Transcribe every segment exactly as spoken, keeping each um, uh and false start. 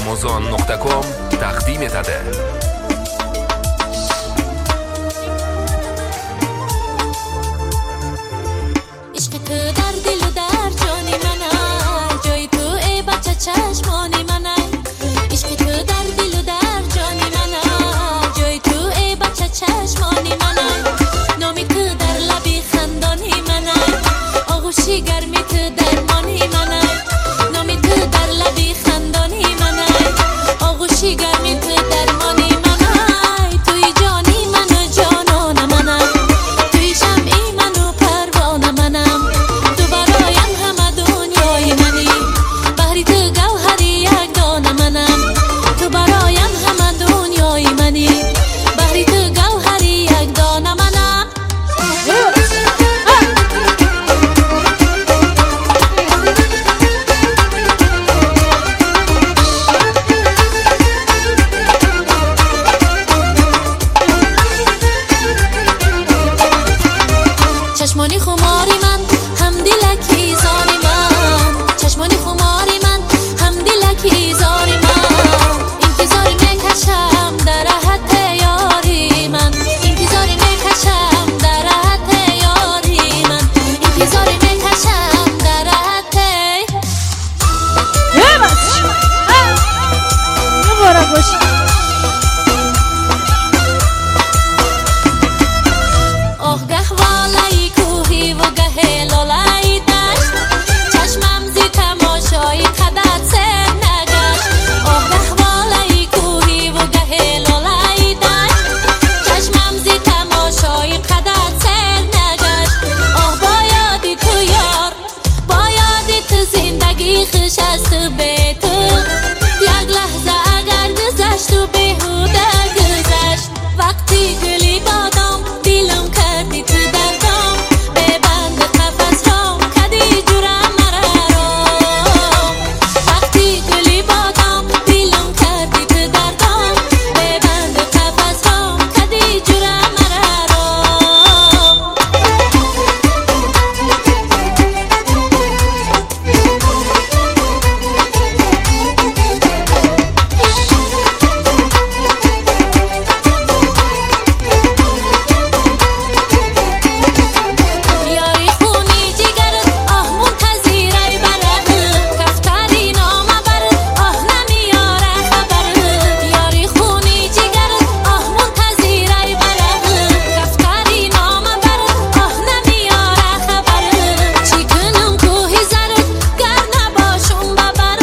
آمازون نقطه کام تقدیم داده. عشق تو در دل و در جانی منه، جای تو ای بچه چشمانی منه. عشق تو در دل و در جانی منه، جای تو ای بچه چشمانی منه. نامی تو در لبی خندانی منه، آغوشی گرمی تو درمانی منه. نامی تو در لبی خندانی منه، آغوشی گرمی تو درمانی منه. توی جانی منو جانان منه، توی شمعی منو پروانه منم. تو برایم همه دنیای منی، بحری تو گوهری یک دانه منم. تو برایم همه دنیای منی، بحری تو گوهری یک دانه منم. چشمانی خماری من هم دلکی زاری من، چشمانی خماری من هم دلکی زاری من. انتظاری میکشم در راحت یاری من، انتظاری میکشم در راحت یاری من، انتظاری میکشم در راحت. مبارک باشی. آه گه والای کوهی و گه لالای دشت، چشمم زی تماشای قدت سر نگشت. آه گه والای کوهی و گه لالای دشت، چشمم زی تماشای قدت سر نگشت. آه با یادی تو یار، با یادی تو زندگی خوش است به تو. یک لحظه اگر گذشت و بیهوده گذشت، وقتی گلی بادام دلم کردی تو دردام. ببند قفس رام کدی جورم مرارم، وقتی گلی بادام دلم کردی تو دردام. ببند قفس رام کدی جورم مرارم. یاری خونی جگرت آه منتظیره برد، کفتری نامه برد آه نمیاره خبر. یاری خونی جگرت آه منتظیره برد، کفتری نامه برد آه نمیاره خبر. چی کنم کوهی زرد گر نباشم ببرد.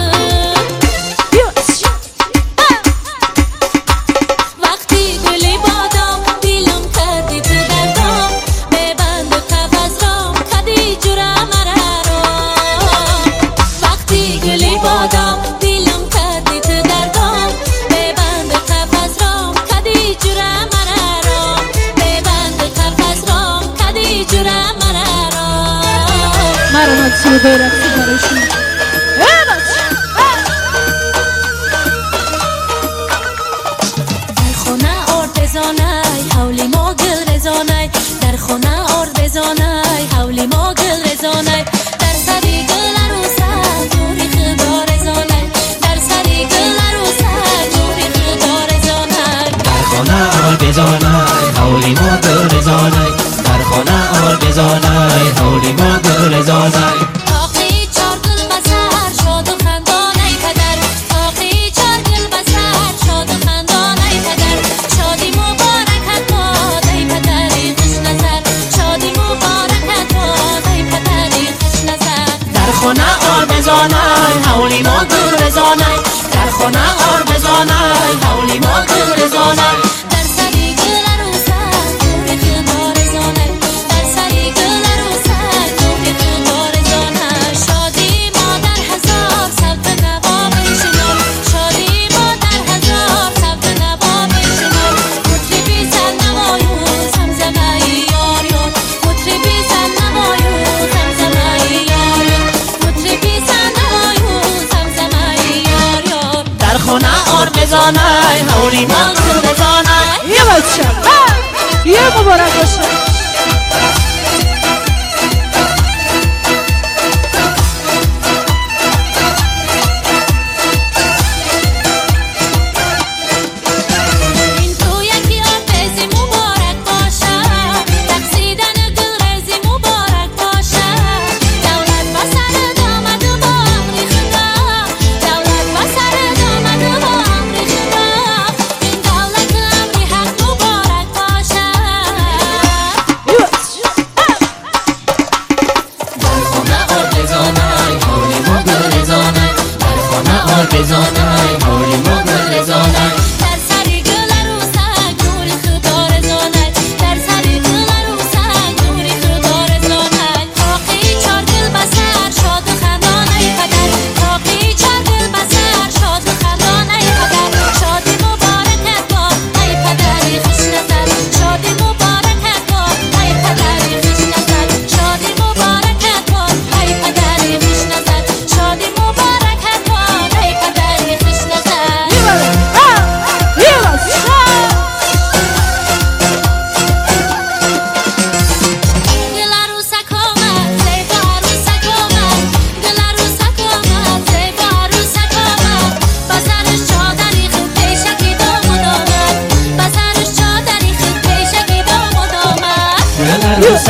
وقتی گلی بادام دلم کردی تو دردام. ببند قفس رام کدی جورم مرارم، وقتی گلی بادام دلم کردی تو دردام. ببند قفس رام کدی جورم مرارم، ببند قفس رام کدی جورم مرارم. مرا سو غیرت برشون. در خونه آرد بزانای حولی ما گل رزانای، در خونه آرد بزانای حولی ما گل رزانای. در سری گل عروسک جوری خدا رزانای، در سری گل عروسک جوری خدا رزانای. در خانه آل بزانای حولی ما گل رزانای، در خانه آل بزانای حولی ما گل رزانای. تاقی چار گل بسر شاد و خندانای پدر، تاقی چار گل بسر شاد و خندانای پدر. شادی مبارکت باد ای پدری خوش نظر، شادی مبارکت باد ای پدری خوش نظر. در خانه آل بزانای حولی ما گل رزانای، در خانه آل بزانای حولی ما گل رزانای. در سری گل عروسک جوری خدا رزانای، در سری گل عروسک جوری خدا رزانای. شادی ما در هزار سبز نوا بشنو، شادی ما در هزار سبز نوا بشنو. مطربی سرنوایو زمزمه یار یار، مطربی سرنوایو زمزمه یار یار، مطربی سرنوایو زمزمه یار یار. در خانه آل بزانای حولی ما گل رزانای. یه بچه یه مبارک باشه.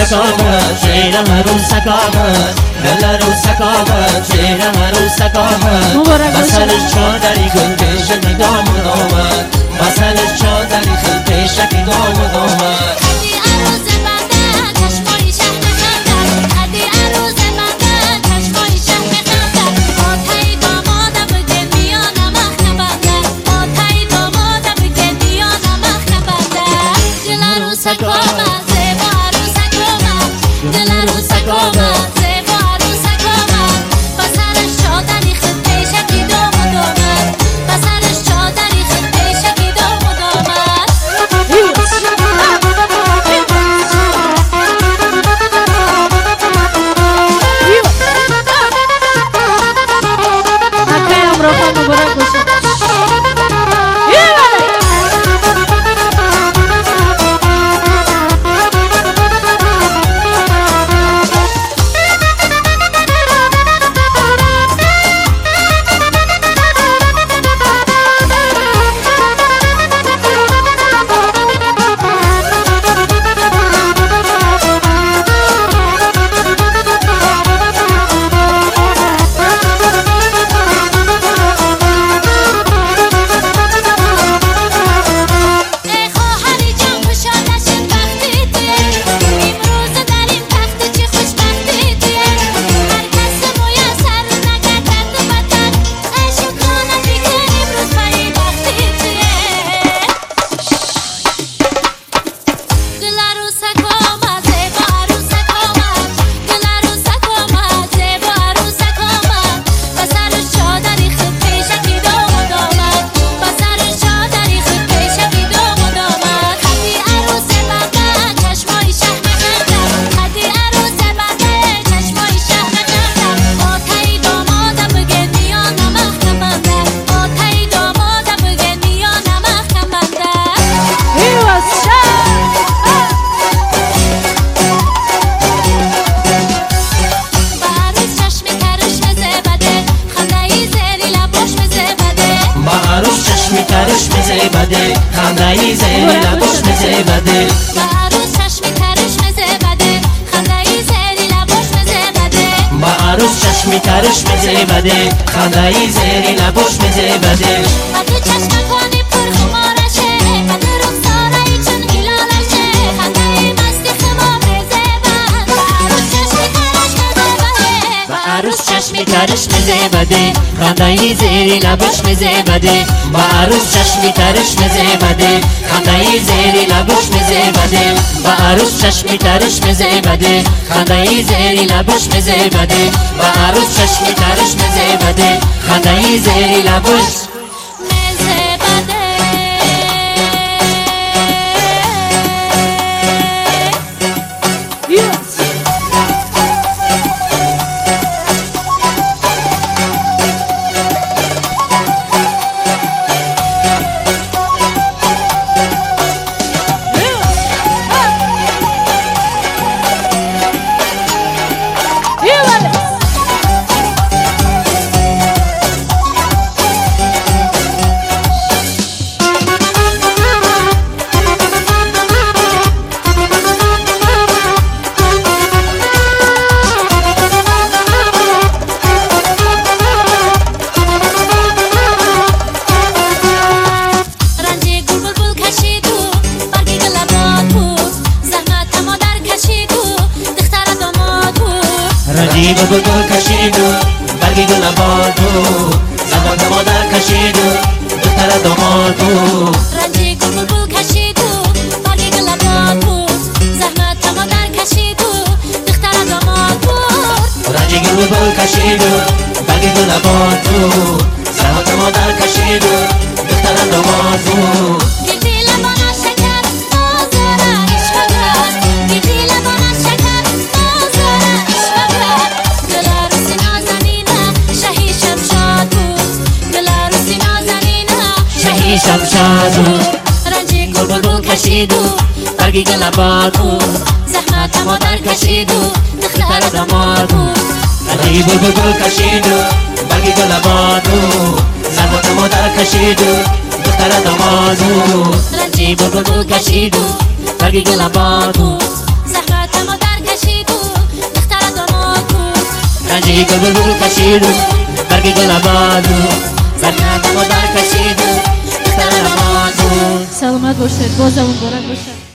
عروسکامت شیر عروسکامت دل عروسکامت شیر عروسکامت مبارک باشه. بسرش چادری گل پیشکی دامد آمد بسرش چادری گل پیشکی دامد آمد خدی عروس بنده چشمای شهر خندد خدی عروس بنده چشمای شهر خندد با تای دامادم بگه میانم اخ نبنده با تای دامادم بگه میانم اخ نبنده دل عروسکامت زیبا عروسکامت دل عروسکامت زیبا عروسکامت بسرش چادری خد پیشکی دامد آمد بسرش چادری خد پیشکی دامد آمد Akayam Rafa mübarek olsun. بده خنده‌ای زیر لبش مزه بده با عروس چشمی ترش مزه بده خنده‌ای زیر لبش مزه بده با عروس چشمی ترش مزه بده خنده‌ای زیر لبش مزه بده با تو چشم کنی پر خمارشه با تو رخسارایی چون هلالشه خنده‌ای مستی خمار مزه بد با عروس چشمی ترش مزه بده با عروس چشمی ترش مزه بده خنده‌ای زیر لبش مزه بده با عروس چشمی ترش مزه بده خنده‌ای زیر لبش مزه بده با عروس چشمی ترش مزه بده خنده‌ای زیر لبش مزه بده با عروس چشمی ترش مزه بده خنده‌ای زیر لبش مزه بده رنجی بگل کشیدو برگی گل بادو زمان مادر کشیدو دختر دامادو رنجی گل کشیدو برگی گل بادو زحمت مادر کشیدو دختر دامادو رنجی گل کشیدو برگی گل بادو زحمت مادر کشیدو دختر دامادو شمشادو رنجی گل بلبل کشیدو برگی گل بادو زحمت مادر کشیدو دختر دامادو رنجی بلبل کشیدو برگی گل بادو زحمت مادر کشیدو دختر دامادو رنجی بلبل کشیدو برگی گل بادو زحمت مادر برگی گل بلبل کشید برگی گل آباد زرنگ مادر کشید سلامت سلامت باشید، بازم مبارک باشه.